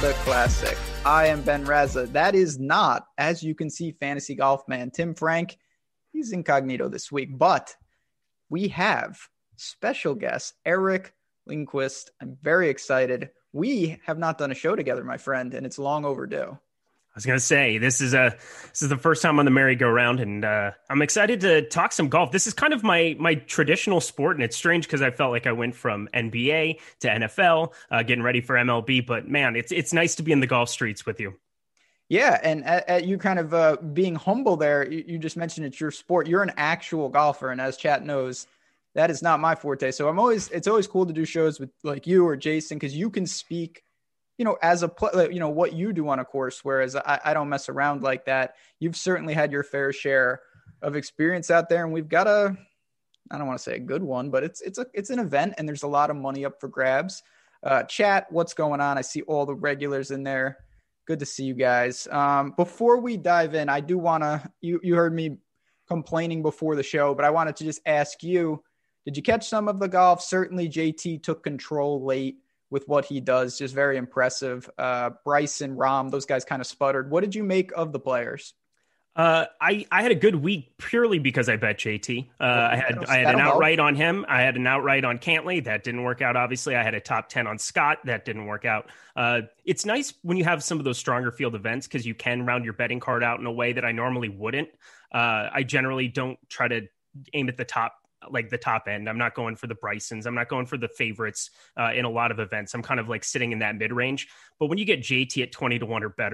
Honda Classic. I am Ben Raza. That is not, as you can see, fantasy golf man Tim Frank. He's incognito this week, but we have special guest Eric Lindquist. I'm very excited. We have not done a show together, my friend, and it's long overdue. I was going to say, this is the first time on the merry-go-round, and I'm excited to talk some golf. This is kind of my traditional sport, and it's strange because I felt like I went from NBA to NFL, getting ready for MLB. But man, it's nice to be in the golf streets with you. Yeah, and at you kind of being humble there, you just mentioned it's your sport. You're an actual golfer, and as chat knows, that is not my forte. So it's always cool to do shows with like you or Jason because you can speak, as a player, what you do on a course, whereas I don't mess around like that. You've certainly had your fair share of experience out there, and we've got I don't want to say a good one, but it's an event, and there's a lot of money up for grabs. Chat, what's going on? I see all the regulars in there. Good to see you guys. Before we dive in, I do want to, you heard me complaining before the show, but I wanted to just ask you, did you catch some of the golf? Certainly JT took control late with what he does. Just very impressive. Bryson, Rahm, those guys kind of sputtered. What did you make of the players? I had a good week purely because I bet JT. I had an outright on him. I had an outright on Cantlay. That didn't work out. Obviously, I had a top 10 on Scott. That didn't work out. It's nice when you have some of those stronger field events because you can round your betting card out in a way that I normally wouldn't. I generally don't try to aim at the top end. I'm not going for the Brysons. I'm not going for the favorites in a lot of events. I'm kind of like sitting in that mid range. But when you get JT at 20-1 or better,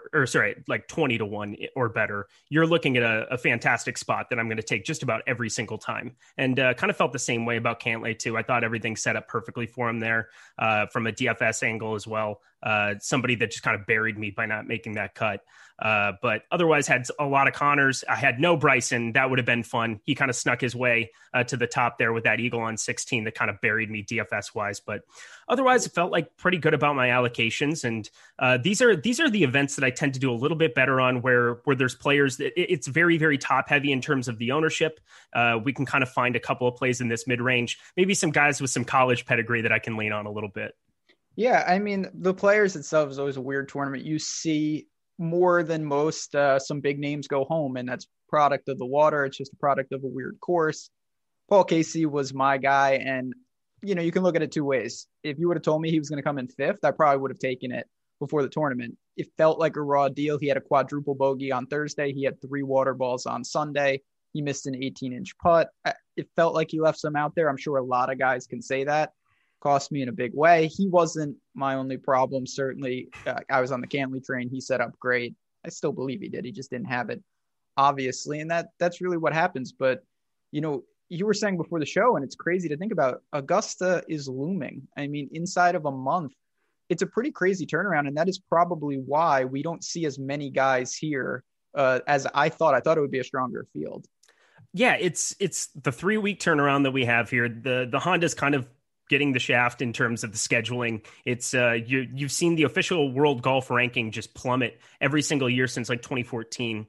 20-1 or better, you're looking at a fantastic spot that I'm going to take just about every single time. And kind of felt the same way about Cantlay too. I thought everything set up perfectly for him there from a DFS angle as well. Somebody that just kind of buried me by not making that cut. But otherwise had a lot of Connors. I had no Bryson. That would have been fun. He kind of snuck his way to the top there with that eagle on 16 that kind of buried me DFS wise. But otherwise it felt like pretty good about my allocations. And these are the events that I tend to do a little bit better on where there's players that it's very, very top heavy in terms of the ownership. We can kind of find a couple of plays in this mid range, maybe some guys with some college pedigree that I can lean on a little bit. Yeah. I mean, the players itself is always a weird tournament. You see more than most, some big names go home, and that's product of the water. It's just a product of a weird course. Paul Casey was my guy, and you can look at it two ways. If you would have told me he was going to come in fifth, I probably would have taken it before the tournament. It felt like a raw deal. He had a quadruple bogey on Thursday. He had 3 water balls on Sunday. He missed an 18-inch putt. It felt like he left some out there. I'm sure a lot of guys can say that. Cost me in a big way. He wasn't my only problem. Certainly, I was on the Cantlay train. He set up great. I still believe he did. He just didn't have it, obviously, and that's really what happens. But you were saying before the show, and it's crazy to think about. Augusta is looming. I mean, inside of a month, it's a pretty crazy turnaround, and that is probably why we don't see as many guys here as I thought. I thought it would be a stronger field. Yeah, it's the 3-week turnaround that we have here. The Honda's kind of getting the shaft in terms of the scheduling. It's you've seen the official world golf ranking just plummet every single year since like 2014.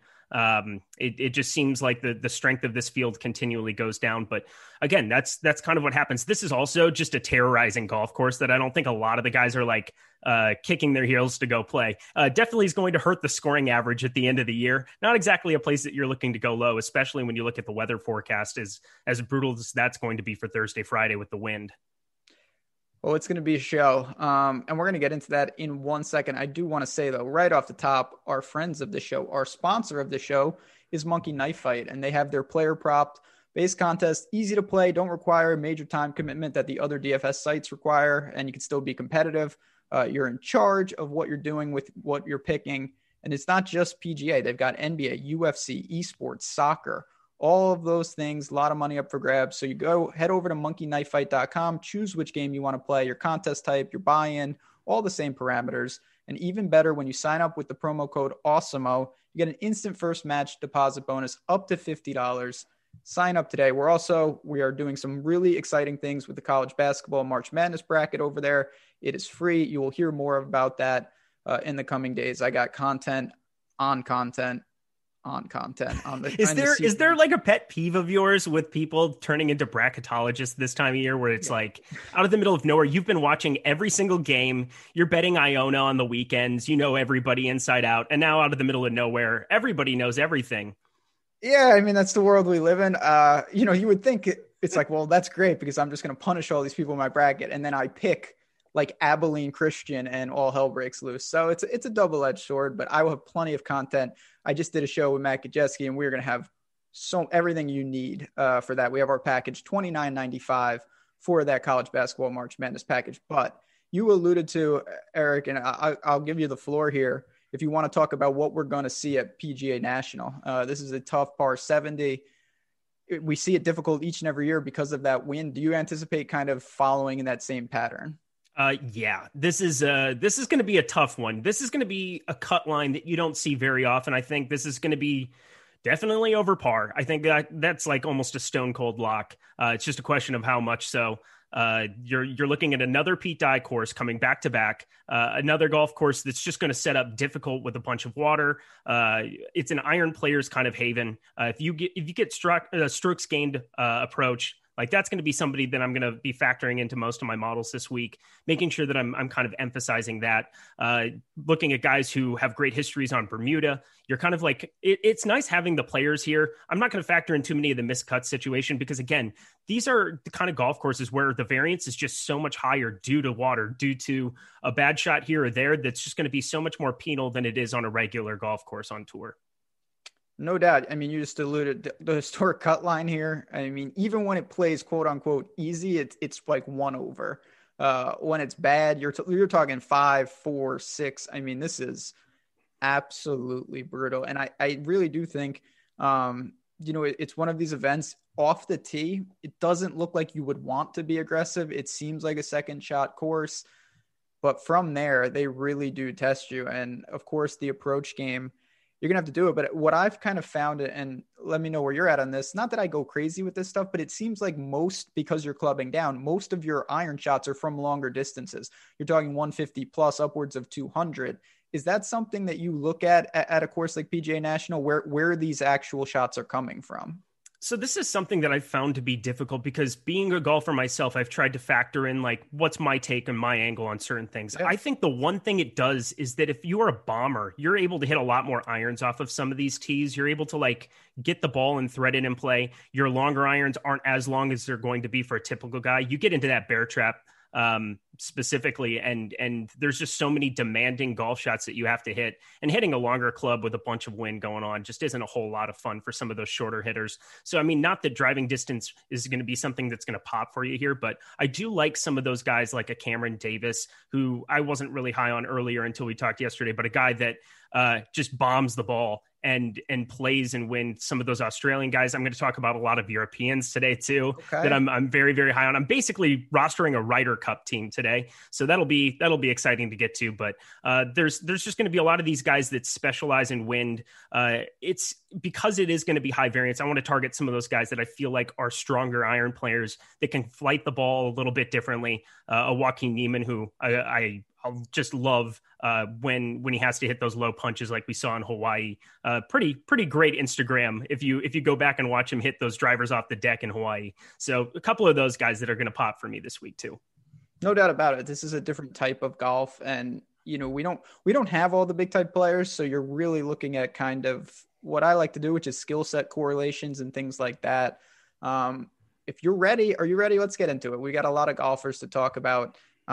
It just seems like the strength of this field continually goes down. But again, that's kind of what happens. This is also just a terrorizing golf course that I don't think a lot of the guys are like kicking their heels to go play. Definitely is going to hurt the scoring average at the end of the year. Not exactly a place that you're looking to go low, especially when you look at the weather forecast as brutal as that's going to be for Thursday, Friday with the wind. Well, it's going to be a show, and we're going to get into that in 1 second. I do want to say, though, right off the top, our friends of the show, our sponsor of the show is Monkey Knife Fight, and they have their player prop based contest, easy to play, don't require a major time commitment that the other DFS sites require, and you can still be competitive. You're in charge of what you're doing with what you're picking, and it's not just PGA. They've got NBA, UFC, esports, soccer, all of those things, a lot of money up for grabs. So you head over to monkeyknifefight.com, choose which game you want to play, your contest type, your buy-in, all the same parameters. And even better, when you sign up with the promo code AWESEMO, you get an instant first match deposit bonus up to $50. Sign up today. We are doing some really exciting things with the college basketball March Madness bracket over there. It is free. You will hear more about that in the coming days. I got content on on content on the. Is there like a pet peeve of yours with people turning into bracketologists this time of year, where it's like out of the middle of nowhere, you've been watching every single game, you're betting Iona on the weekends, you know everybody inside out, and now out of the middle of nowhere, everybody knows everything. Yeah, I mean, that's the world we live in. You would think it's like, well, that's great because I'm just going to punish all these people in my bracket, and then I pick like Abilene Christian and all hell breaks loose. So it's a double-edged sword, but I will have plenty of content. I just did a show with Matt Kajeski, and we're going to have everything you need for that. We have our package $29.95 for that college basketball March Madness package. But you alluded to, Eric, and I'll give you the floor here if you want to talk about what we're going to see at PGA National. This is a tough par 70. We see it difficult each and every year because of that wind. Do you anticipate kind of following in that same pattern? Yeah, this is going to be a tough one. This is going to be a cut line that you don't see very often. I think this is going to be definitely over par. I think that's like almost a stone cold lock. It's just a question of how much so. You're looking at another Pete Dye course coming back to back, another golf course that's just going to set up difficult with a bunch of water. It's an iron player's kind of haven. If you get strokes gained approach, like that's going to be somebody that I'm going to be factoring into most of my models this week, making sure that I'm kind of emphasizing that. Looking at guys who have great histories on Bermuda, you're kind of like, it's nice having the players here. I'm not going to factor in too many of the miscut situation because, again, these are the kind of golf courses where the variance is just so much higher due to water, due to a bad shot here or there. That's just going to be so much more penal than it is on a regular golf course on tour. No doubt. I mean, you just alluded to the historic cut line here. I mean, even when it plays quote unquote easy, it's like 1 over. When it's bad, you're talking 5, 4, 6. I mean, this is absolutely brutal. And I really do think, it's one of these events off the tee. It doesn't look like you would want to be aggressive. It seems like a second shot course, but from there, they really do test you. And of course, the approach game, you're going to have to do it. But what I've kind of found, and let me know where you're at on this, not that I go crazy with this stuff, but it seems like because you're clubbing down, most of your iron shots are from longer distances. You're talking 150 plus, upwards of 200. Is that something that you look at a course like PGA National, where these actual shots are coming from? So this is something that I've found to be difficult because being a golfer myself, I've tried to factor in like what's my take and my angle on certain things. Yeah. I think the one thing it does is that if you are a bomber, you're able to hit a lot more irons off of some of these tees. You're able to like get the ball and thread it in play. Your longer irons aren't as long as they're going to be for a typical guy. You get into that bear trap specifically, and there's just so many demanding golf shots that you have to hit, and hitting a longer club with a bunch of wind going on just isn't a whole lot of fun for some of those shorter hitters. So I mean, not that driving distance is going to be something that's going to pop for you here, but I do like some of those guys like a Cameron Davis, who I wasn't really high on earlier until we talked yesterday, but a guy that just bombs the ball and plays and win. Some of those Australian guys. I'm going to talk about a lot of Europeans today too, that I'm very, very high on. I'm basically rostering a Ryder Cup team today, so that'll be exciting to get to. But there's just going to be a lot of these guys that specialize in wind. It's because it is going to be high variance. I want to target some of those guys that I feel like are stronger iron players that can flight the ball a little bit differently. A Joaquin Niemann, who I'll just love when he has to hit those low punches like we saw in Hawaii. Pretty great Instagram if you go back and watch him hit those drivers off the deck in Hawaii. So a couple of those guys that are going to pop for me this week too. No doubt about it. This is a different type of golf, and we don't have all the big type players, so you're really looking at kind of what I like to do, which is skill set correlations and things like that. If you're ready, are you ready? Let's get into it. We got a lot of golfers to talk about.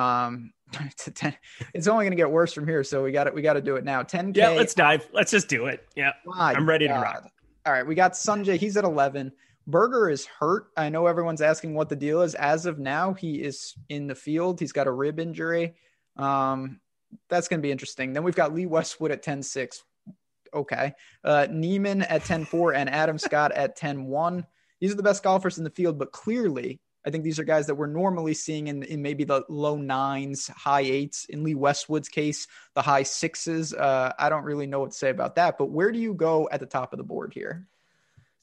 It's only going to get worse from here, so we got to do it now. 10K. Yeah, let's dive. Let's just do it. Yeah, I'm ready to rock. All right, we got Sungjae. He's at 11. Berger is hurt. I know everyone's asking what the deal is. As of now, he is in the field. He's got a rib injury. That's going to be interesting. Then we've got Lee Westwood at 10-6. Okay. Niemann at 10-4 and Adam Scott at 10-1. These are the best golfers in the field, but clearly I think these are guys that we're normally seeing in maybe the low 9s, high 8s. In Lee Westwood's case, the high 6s. I don't really know what to say about that, but where do you go at the top of the board here?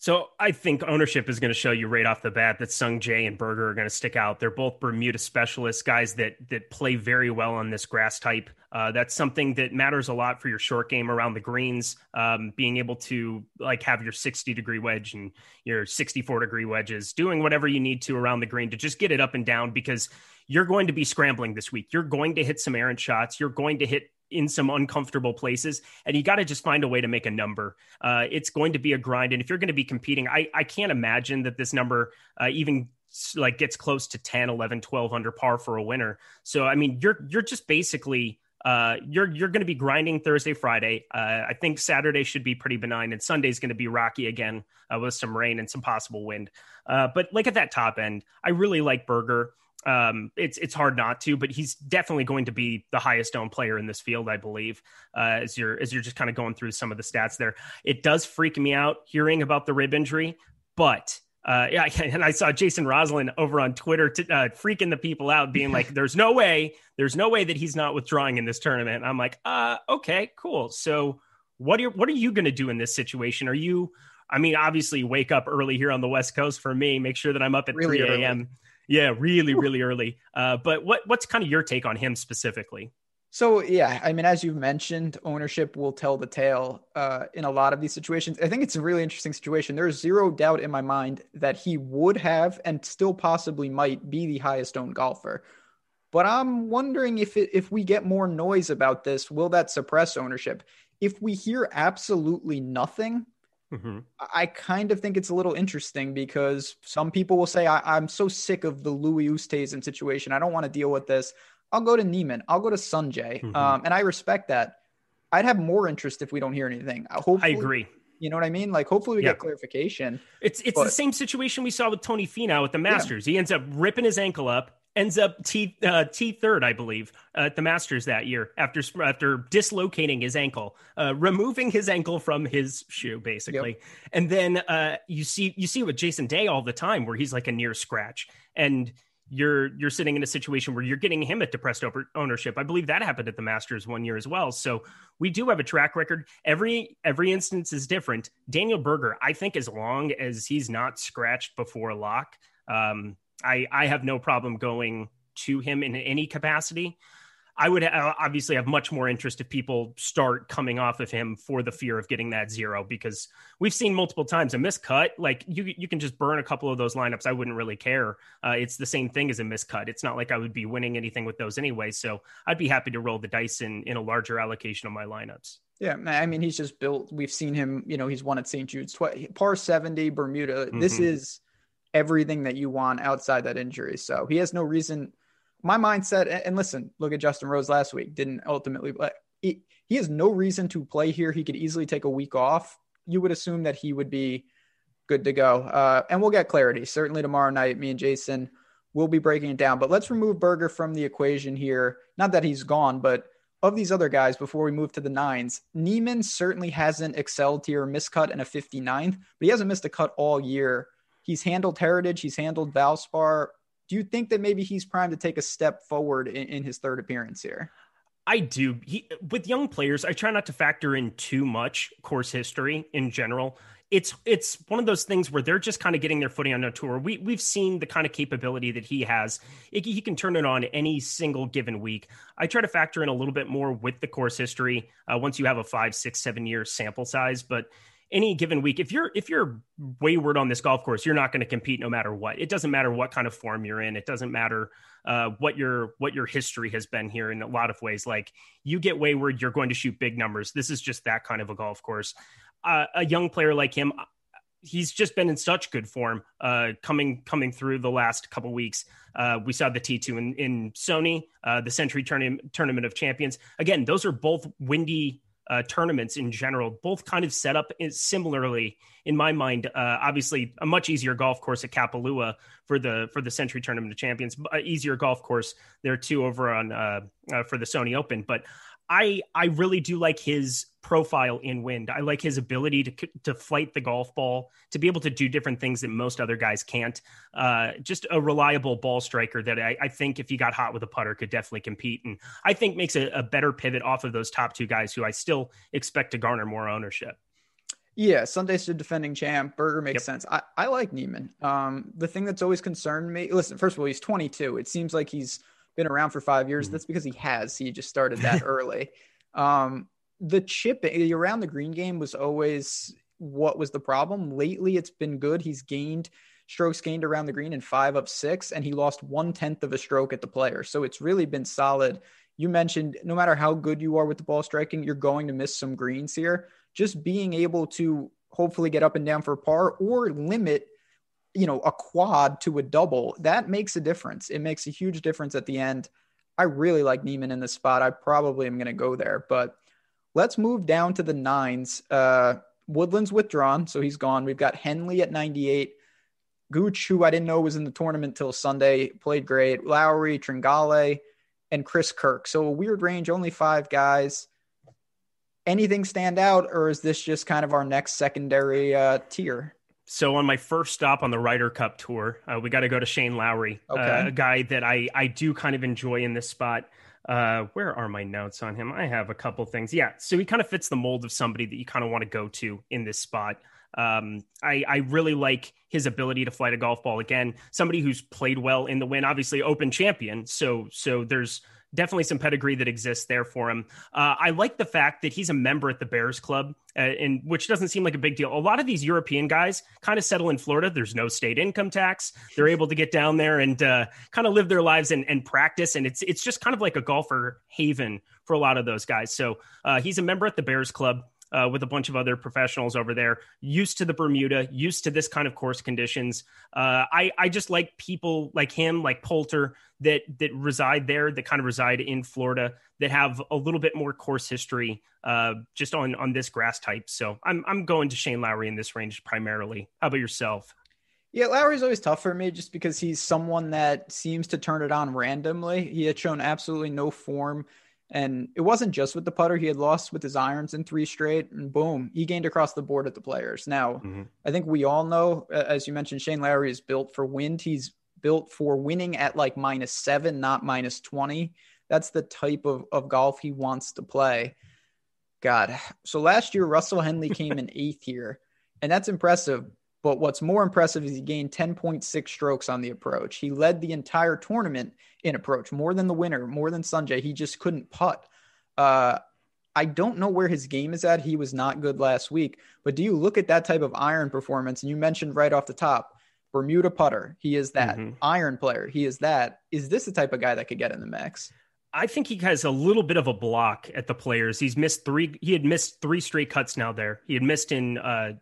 So I think ownership is going to show you right off the bat that Sung Jae and Berger are going to stick out. They're both Bermuda specialists, guys that play very well on this grass type. That's something that matters a lot for your short game around the greens. Being able to like have your 60-degree wedge and your 64-degree wedges, doing whatever you need to around the green to just get it up and down, because you're going to be scrambling this week. You're going to hit some errant shots. You're going to hit in some uncomfortable places, and you got to just find a way to make a number. It's going to be a grind. And if you're going to be competing, I can't imagine that this number even like gets close to 10, 11, 12 under par for a winner. So, I mean, you're just basically, you're going to be grinding Thursday, Friday. I think Saturday should be pretty benign, and Sunday's going to be rocky again with some rain and some possible wind. But like at that top end, I really like Berger. It's hard not to, but he's definitely going to be the highest owned player in this field, I believe, as you're just kind of going through some of the stats there. It does freak me out hearing about the rib injury, but yeah, and I saw Jason Roslin over on Twitter freaking the people out, being like, there's no way that he's not withdrawing in this tournament. I'm like, okay, cool. So what are you going to do in this situation? I mean, obviously wake up early here on the West Coast for me, make sure that I'm up at really 3 a.m. Yeah, really, really early. But what's kind of your take on him specifically? So, yeah, I mean, as you've mentioned, ownership will tell the tale in a lot of these situations. I think it's a really interesting situation. There's zero doubt in my mind that he would have and still possibly might be the highest owned golfer. But I'm wondering if we get more noise about this, will that suppress ownership? If we hear absolutely nothing, I kind of think it's a little interesting, because some people will say, I'm so sick of the Louis Oosthuizen situation. I don't want to deal with this. I'll go to Niemann. I'll go to Sung Jae. And I respect that. I'd have more interest if we don't hear anything. I agree. You know what I mean? Like, hopefully we get clarification. It's the same situation we saw with Tony Finau at the Masters. Yeah. He ends up ripping his ankle up, ends up T third, I believe, at the Masters that year after dislocating his ankle, removing his ankle from his shoe, basically. Yep. And then you see with Jason Day all the time, where he's like a near scratch, and you're sitting in a situation where you're getting him at depressed ownership. I believe that happened at the Masters one year as well. So we do have a track record. Every instance is different. Daniel Berger, I think, as long as he's not scratched before lock, I have no problem going to him in any capacity. I would obviously have much more interest if people start coming off of him for the fear of getting that zero, because we've seen multiple times a miscut. Like you can just burn a couple of those lineups. I wouldn't really care. It's the same thing as a miscut. It's not like I would be winning anything with those anyway. So I'd be happy to roll the dice in a larger allocation of my lineups. Yeah, I mean, he's just built. We've seen him, he's won at St. Jude's, par 70, Bermuda. This is everything that you want outside that injury. So he has no reason. My mindset, and listen, look at Justin Rose last week, didn't ultimately play. He has no reason to play here. He could easily take a week off. You would assume that he would be good to go. And we'll get clarity. Certainly tomorrow night, me and Jason will be breaking it down. But let's remove Berger from the equation here. Not that he's gone, but of these other guys, before we move to the nines, Niemann certainly hasn't excelled here, miscut in a 59th, but he hasn't missed a cut all year. He's handled Heritage. He's handled Valspar. Do you think that maybe he's primed to take a step forward in his third appearance here? I do. With young players, I try not to factor in too much course history in general. It's one of those things where they're just kind of getting their footing on a tour. We've seen the kind of capability that he has. He can turn it on any single given week. I try to factor in a little bit more with the course history once you have a 5, 6, 7 year sample size. But any given week, if you're wayward on this golf course, you're not going to compete no matter what. It doesn't matter what kind of form you're in. It doesn't matter what your history has been here in a lot of ways. Like, you get wayward, you're going to shoot big numbers. This is just that kind of a golf course. A young player like him, he's just been in such good form coming through the last couple weeks. We saw the T2 in Sony, the Century Tournament of Champions. Again, those are both windy tournaments in general, both kind of set up similarly in my mind. Obviously a much easier golf course at Kapalua for the Century Tournament of Champions, easier golf course there too over on for the Sony Open. But I really do like his profile in wind. I like his ability to flight the golf ball, to be able to do different things that most other guys can't. Just a reliable ball striker that I think if he got hot with a putter could definitely compete. And I think makes a better pivot off of those top two guys who I still expect to garner more ownership. Yeah, Sunday's the defending champ. Berger makes Yep. sense. I like Neiman. The thing that's always concerned me, listen, first of all, he's 22. It seems like he's been around for 5 years. Mhm. That's because he has. He just started that early. The chipping around the green game was always what was the problem. Lately, it's been good. He's gained strokes gained around the green in 5 of 6, and he lost 1/10 of a stroke at the player. So it's really been solid. You mentioned no matter how good you are with the ball striking, you're going to miss some greens here. Just being able to hopefully get up and down for par or limit, a quad to a double, that makes a difference. It makes a huge difference at the end. I really like Neiman in this spot. I probably am going to go there, but let's move down to the nines. Woodland's withdrawn, so he's gone. We've got Henley at 98. Gooch, who I didn't know was in the tournament till Sunday, played great. Lowry, Tringale, and Chris Kirk. So a weird range, only 5 guys. Anything stand out, or is this just kind of our next secondary tier? So on my first stop on the Ryder Cup tour, we got to go to Shane Lowry, Okay. a guy that I do kind of enjoy in this spot. Where are my notes on him? I have a couple things. Yeah, so he kind of fits the mold of somebody that you kind of want to go to in this spot. I really like his ability to flight a golf ball. Again, somebody who's played well in the win, obviously Open champion. So there's definitely some pedigree that exists there for him. I like the fact that he's a member at the Bears Club, and which doesn't seem like a big deal. A lot of these European guys kind of settle in Florida. There's no state income tax. They're able to get down there and kind of live their lives and practice. And it's just kind of like a golfer haven for a lot of those guys. So he's a member at the Bears Club. With a bunch of other professionals over there, used to the Bermuda, used to this kind of course conditions. I just like people like him, like Poulter, that reside there, that kind of reside in Florida, that have a little bit more course history just on this grass type. So I'm going to Shane Lowry in this range primarily. How about yourself? Yeah, Lowry's always tough for me just because he's someone that seems to turn it on randomly. He had shown absolutely no form. And it wasn't just with the putter. He had lost with his irons in 3 straight, and boom, he gained across the board at the Players. Now, I think we all know, as you mentioned, Shane Lowry is built for wind. He's built for winning at like -7, not -20. That's the type of golf he wants to play. God. So last year, Russell Henley came in 8th here, and that's impressive. But what's more impressive is he gained 10.6 strokes on the approach. He led the entire tournament in approach, more than the winner, more than Sanjay. He just couldn't putt. I don't know where his game is at. He was not good last week. But do you look at that type of iron performance? And you mentioned right off the top, Bermuda putter. He is that. Iron player. He is that. Is this the type of guy that could get in the mix? I think he has a little bit of a block at the Players. He had missed 3 straight cuts now there. He had missed in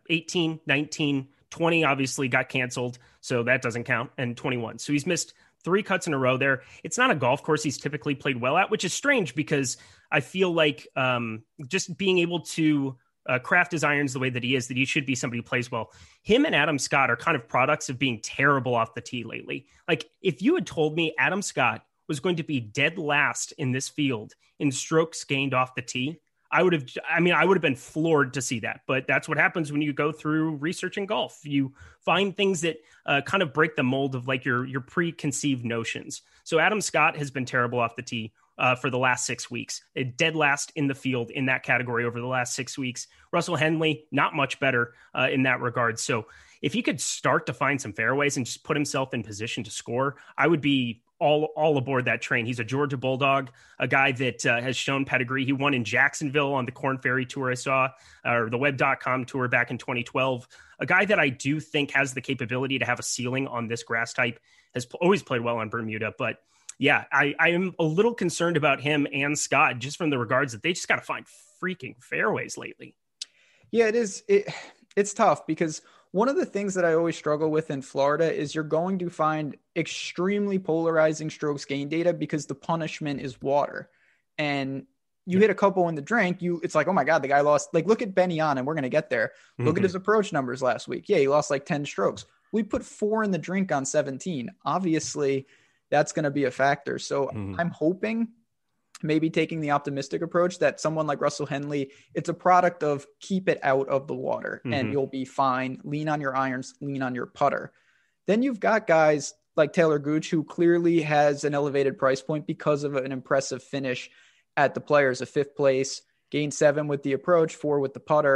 18, 19, 20 obviously got canceled, so that doesn't count, and 21. So he's missed 3 cuts in a row there. It's not a golf course he's typically played well at, which is strange because I feel like just being able to craft his irons the way that he should be somebody who plays well. Him and Adam Scott are kind of products of being terrible off the tee lately. Like if you had told me Adam Scott was going to be dead last in this field in strokes gained off the tee, I would have been floored to see that, but that's what happens when you go through researching golf. You find things that kind of break the mold of like your preconceived notions. So Adam Scott has been terrible off the tee for the last 6 weeks, dead last in the field in that category over the last 6 weeks. Russell Henley, not much better in that regard. So if he could start to find some fairways and just put himself in position to score, I would be all aboard that train. He's a Georgia Bulldog, a guy that has shown pedigree. He won in Jacksonville on the Korn Ferry Tour I saw, or the Web.com Tour back in 2012. A guy that I do think has the capability to have a ceiling on this grass type, has always played well on Bermuda. But yeah, I am a little concerned about him and Scott just from the regards that they just got to find freaking fairways lately. Yeah, it is. It's tough because one of the things that I always struggle with in Florida is you're going to find extremely polarizing strokes gain data because the punishment is water. And you hit a couple in the drink, it's like, oh my God, the guy lost. Like, look at Benny on, and we're going to get there. Look at his approach numbers last week. Yeah, he lost like 10 strokes. We put 4 in the drink on 17. Obviously, that's going to be a factor. So I'm hoping, maybe taking the optimistic approach, that someone like Russell Henley, it's a product of keep it out of the water and you'll be fine. Lean on your irons, lean on your putter. Then you've got guys like Taylor Gooch, who clearly has an elevated price point because of an impressive finish at the Players, a 5th place, gained 7 with the approach, 4 with the putter.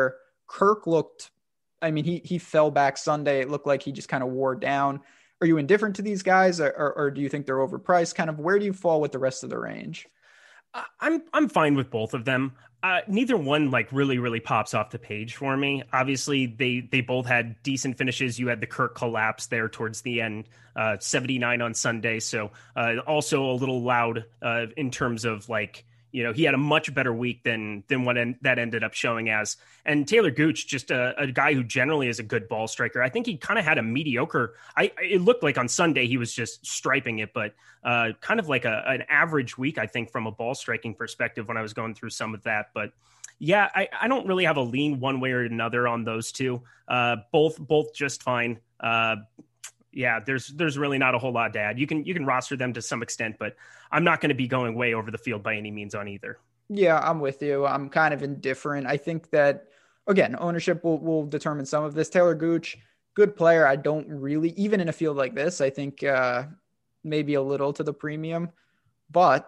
Kirk looked, I mean, he fell back Sunday. It looked like he just kind of wore down. Are you indifferent to these guys, or do you think they're overpriced? Kind of where do you fall with the rest of the range? I'm fine with both of them. Neither one like really pops off the page for me. Obviously, they both had decent finishes. You had the Kirk collapse there towards the end, 79 on Sunday. So also a little loud in terms of like, he had a much better week than what that ended up showing as. And Taylor Gooch, just a guy who generally is a good ball striker. I think he kind of had a mediocre. It looked like on Sunday he was just striping it, but kind of like an average week, I think, from a ball striking perspective when I was going through some of that. But yeah, I don't really have a lean one way or another on those two. Both just fine. Yeah, there's really not a whole lot to add. You can roster them to some extent, but I'm not going to be going way over the field by any means on either. Yeah, I'm with you. I'm kind of indifferent. I think that, again, ownership will determine some of this. Taylor Gooch, good player. I don't really, even in a field like this, I think maybe a little to the premium. But,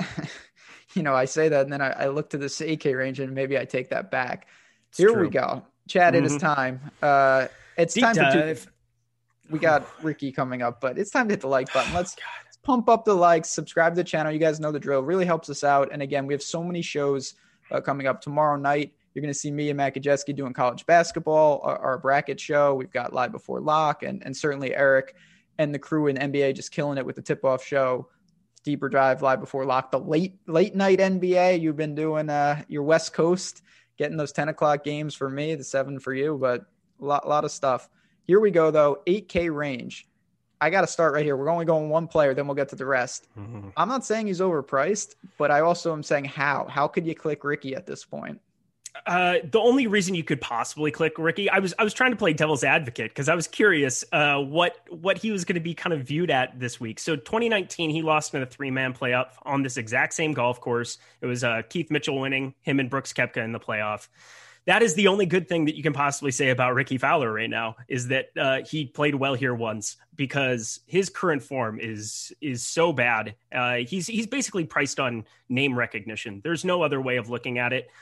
I say that and then I look to this 8K range and maybe I take that back. Here we go. Chad, It is time. It's Deep time dive. to do. We got Ricky coming up, but it's time to hit the like button. Let's pump up the likes, subscribe to the channel. You guys know the drill. It really helps us out. And again, we have so many shows coming up tomorrow night. You're going to see me and Matt Kajeski doing college basketball, our bracket show. We've got Live Before Lock, and certainly Eric and the crew in NBA just killing it with the tip-off show. Deeper Dive, Live Before Lock, the late night NBA. You've been doing your West Coast, getting those 10 o'clock games for me, the 7 for you, but a lot of stuff. Here we go, though. 8K range. I got to start right here. We're only going one player, then we'll get to the rest. Mm-hmm. I'm not saying he's overpriced, but I also am saying how. How could you click Ricky at this point? The only reason you could possibly click Ricky, I was trying to play devil's advocate because I was curious what he was going to be kind of viewed at this week. So 2019, he lost in a 3-man playoff on this exact same golf course. It was Keith Mitchell winning, him and Brooks Koepka in the playoff. That is the only good thing that you can possibly say about Ricky Fowler right now is that he played well here once, because his current form is so bad. He's basically priced on name recognition. There's no other way of looking at it.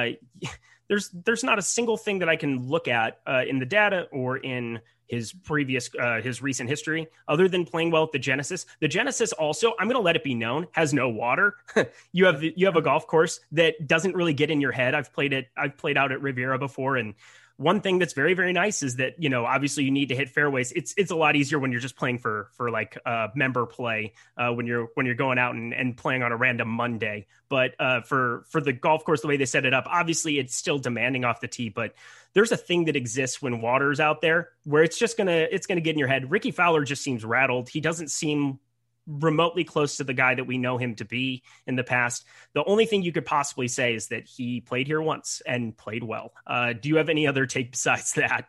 There's not a single thing that I can look at in the data or in his recent history other than playing well at the Genesis. The Genesis also, I'm going to let it be known, has no water. You have a golf course that doesn't really get in your head. I've played out at Riviera before, and one thing that's very, very nice is that, obviously you need to hit fairways. It's a lot easier when you're just playing for like member play, when you're going out and playing on a random Monday. But for the golf course, the way they set it up, obviously it's still demanding off the tee, but there's a thing that exists when water's out there where it's gonna get in your head. Ricky Fowler just seems rattled. He doesn't seem remotely close to the guy that we know him to be in the past. The only thing you could possibly say is that he played here once and played well. Do you have any other take besides that?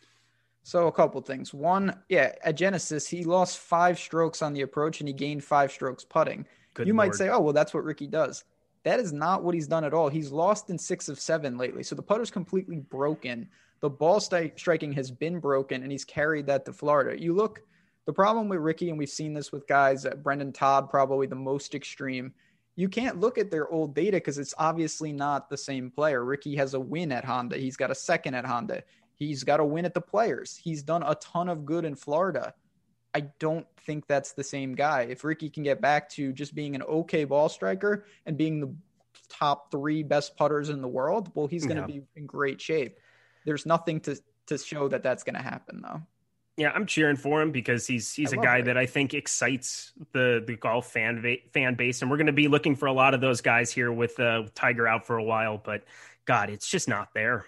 So a couple things. One, at Genesis, he lost 5 strokes on the approach and he gained 5 strokes putting. Good you Lord. Might say, oh, well, that's what Ricky does. That is not what he's done at all. He's lost in 6 of 7 lately. So the putter's completely broken. The ball striking has been broken, and he's carried that to Florida. You look, the problem with Ricky, and we've seen this with guys, Brendan Todd, probably the most extreme. You can't look at their old data because it's obviously not the same player. Ricky has a win at Honda. He's got a second at Honda. He's got a win at the Players. He's done a ton of good in Florida. I don't think that's the same guy. If Ricky can get back to just being an okay ball striker and being the top 3 best putters in the world, well, he's going to be in great shape. There's nothing to show that that's going to happen, though. Yeah, I'm cheering for him because he's a guy that I think excites the golf fan base, and we're going to be looking for a lot of those guys here with Tiger out for a while. But God, it's just not there.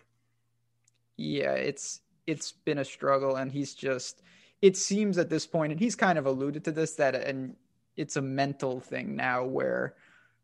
Yeah, it's been a struggle, and he's just. It seems at this point, and he's kind of alluded to this, and it's a mental thing now where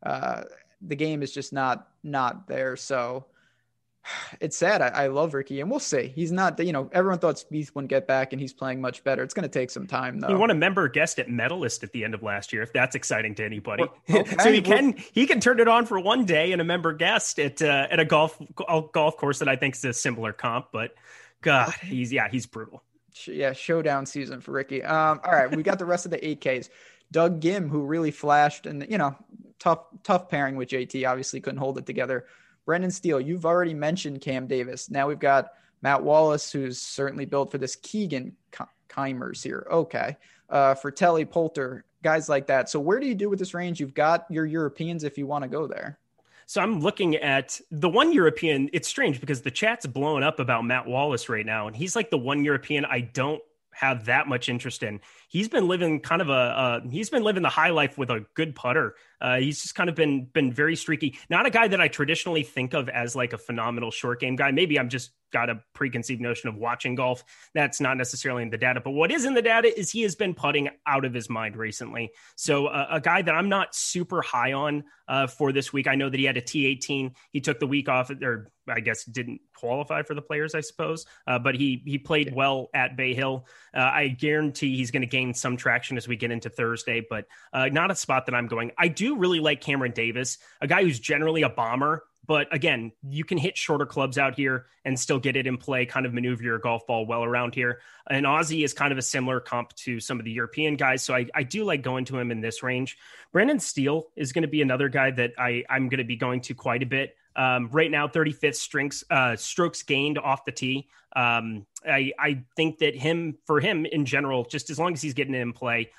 the game is just not there. So it's sad. I love Ricky, and we'll see. He's not, everyone thought Spieth wouldn't get back, and he's playing much better. It's going to take some time, though. He won a member guest at Medalist at the end of last year, if that's exciting to anybody. Okay. So he can turn it on for one day and a member guest at a golf course that I think is a similar comp. But God, he's brutal. Yeah, showdown season for Ricky. All right, we got the rest of the 8Ks. Doug Gim, who really flashed, and tough pairing with JT, obviously couldn't hold it together Brendan Steele, you've already mentioned Cam Davis. Now we've got Matt Wallace, who's certainly built for this. Keegan Keimers here. Okay. Fratelli, Poulter, guys like that. So where do you do with this range? You've got your Europeans if you want to go there. So I'm looking at the one European. It's strange because the chat's blowing up about Matt Wallace right now. And he's like the one European I don't have that much interest in. He's been living kind of he's been living the high life with a good putter. He's just kind of been very streaky. Not a guy that I traditionally think of as like a phenomenal short game guy. Maybe I'm just got a preconceived notion of watching golf. That's not necessarily in the data, but what is in the data is he has been putting out of his mind recently. So a guy that I'm not super high on for this week. I know that he had a T18. He took the week off, or I guess didn't qualify for the Players, I suppose. But he played well at Bay Hill. I guarantee he's going to gain some traction as we get into Thursday, but not a spot that I'm going. I do really like Cameron Davis, a guy who's generally a bomber. But again, you can hit shorter clubs out here and still get it in play, kind of maneuver your golf ball well around here. And Aussie is kind of a similar comp to some of the European guys. So I do like going to him in this range. Brendan Steele is going to be another guy that I'm going to be going to quite a bit. Right now, 35th strokes gained off the tee. I think that for him in general, just as long as he's getting it in play,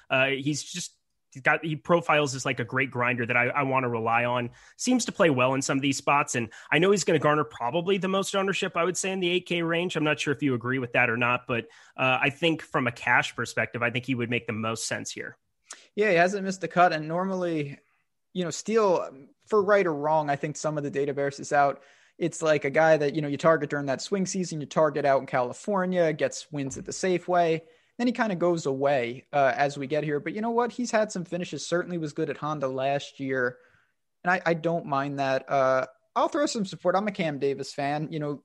he profiles as like a great grinder that I want to rely on. Seems to play well in some of these spots. And I know he's going to garner probably the most ownership, I would say, in the 8K range. I'm not sure if you agree with that or not, but I think from a cash perspective, I think he would make the most sense here. Yeah, he hasn't missed a cut. And normally, Steele, for right or wrong, I think some of the data bears this out. It's like a guy that, you target during that swing season, you target out in California, gets wins at the Safeway. Then he kind of goes away as we get here. But you know what? He's had some finishes. Certainly was good at Honda last year. And I don't mind that. I'll throw some support. I'm a Cam Davis fan.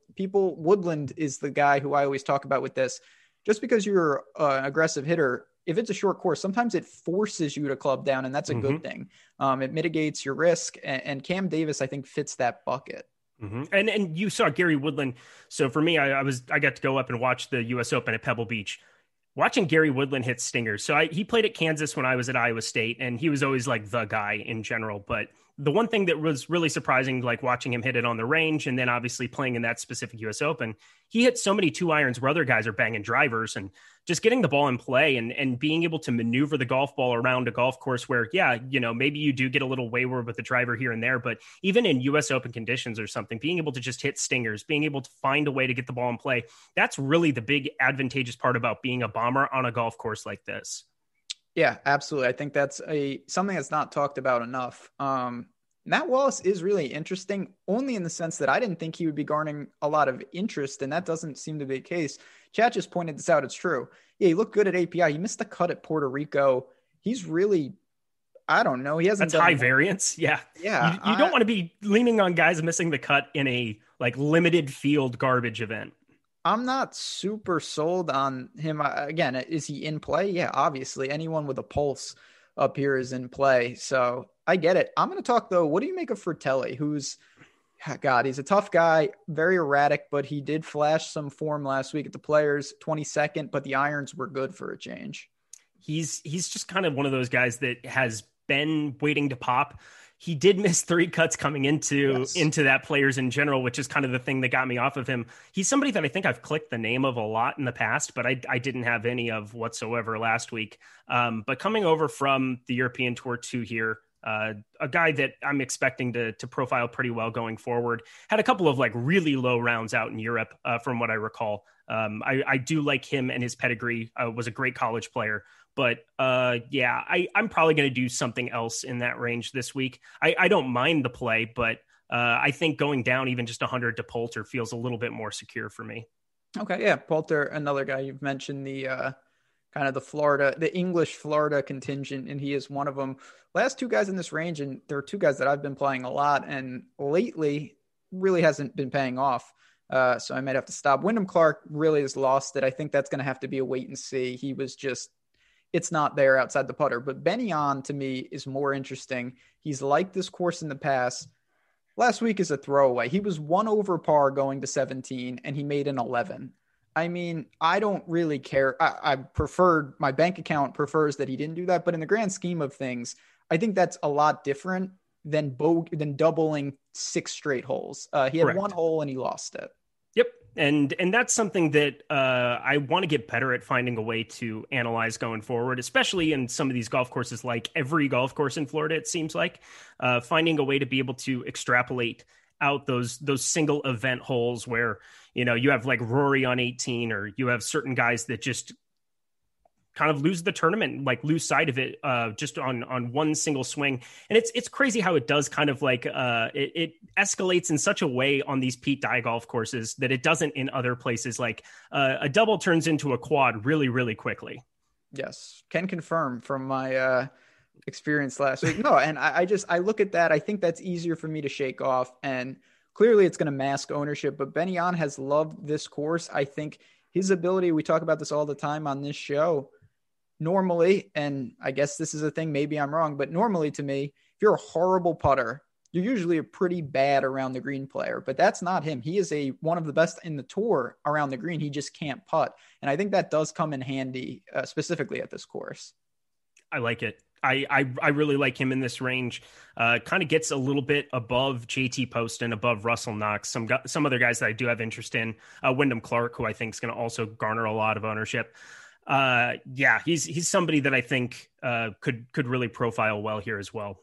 Woodland is the guy who I always talk about with this. Just because you're an aggressive hitter, if it's a short course, sometimes it forces you to club down, and that's a good thing. It mitigates your risk. And Cam Davis, I think, fits that bucket. Mm-hmm. And you saw Gary Woodland. So for me, I got to go up and watch the U.S. Open at Pebble Beach. Watching Gary Woodland hit stingers. So he played at Kansas when I was at Iowa State, and he was always like the guy in general. But the one thing that was really surprising, like watching him hit it on the range and then obviously playing in that specific US Open, he hit so many 2-irons where other guys are banging drivers, and just getting the ball in play and being able to maneuver the golf ball around a golf course where, maybe you do get a little wayward with the driver here and there, but even in US Open conditions or something, being able to just hit stingers, being able to find a way to get the ball in play, that's really the big advantageous part about being a bomber on a golf course like this. Yeah, absolutely. I think that's something that's not talked about enough. Matt Wallace is really interesting, only in the sense that I didn't think he would be garnering a lot of interest, and that doesn't seem to be the case. Chat just pointed this out. It's true. Yeah, he looked good at API. He missed the cut at Puerto Rico. He's really, I don't know. He hasn't. That's high variance. Yeah. Yeah. You don't want to be leaning on guys missing the cut in a like limited field garbage event. I'm not super sold on him. Again, is he in play? Yeah, obviously. Anyone with a pulse up here is in play. So I get it. I'm going to talk, though. What do you make of Fratelli, who's, God, he's a tough guy, very erratic, but he did flash some form last week at the Players, 22nd, but the irons were good for a change. He's just kind of one of those guys that has been waiting to pop. He did miss 3 cuts coming into that Players in general, which is kind of the thing that got me off of him. He's somebody that I think I've clicked the name of a lot in the past, but I didn't have any of whatsoever last week. But coming over from the European Tour 2 here, a guy that I'm expecting to profile pretty well going forward. Had a couple of like really low rounds out in Europe from what I recall. I do like him and his pedigree. Was a great college player. But I'm probably going to do something else in that range this week. I don't mind the play, but I think going down even just 100 to Poulter feels a little bit more secure for me. Okay, yeah, Poulter, another guy. You've mentioned the kind of the English Florida contingent, and he is one of them. Last 2 guys in this range, and there are 2 guys that I've been playing a lot, and lately really hasn't been paying off. So I might have to stop. Wyndham Clark really has lost it. I think that's going to have to be a wait and see. He was just, it's not there outside the putter. But Ben An, to me, is more interesting. He's liked this course in the past. Last week is a throwaway. He was 1 over par going to 17, and he made an 11. I mean, I don't really care. I preferred, my bank account prefers that he didn't do that. But in the grand scheme of things, I think that's a lot different than doubling 6 straight holes. He had Correct. one hole and he lost it. Yep. And that's something that I want to get better at finding a way to analyze going forward, especially in some of these golf courses, like every golf course in Florida, it seems like, finding a way to be able to extrapolate out those single event holes where, you have like Rory on 18, or you have certain guys that just kind of lose the tournament, like lose sight of it just on one single swing. And it's crazy how it does kind of like it escalates in such a way on these Pete Dye golf courses that it doesn't in other places. Like a double turns into a quad really, really quickly. Yes. Can confirm from my experience last week. No. And I look at that. I think that's easier for me to shake off, and clearly it's going to mask ownership, but Ben An has loved this course. I think his ability, we talk about this all the time on this show, normally, and I guess this is a thing, maybe I'm wrong, but normally to me, if you're a horrible putter, you're usually a pretty bad around the green player, but that's not him. He is one of the best in the tour around the green. He just can't putt. And I think that does come in handy, specifically at this course. I like it. I really like him in this range. Kind of gets a little bit above JT Poston, above Russell Knox, some other guys that I do have interest in. Wyndham Clark, who I think is going to also garner a lot of ownership. He's somebody that I think could really profile well here as well.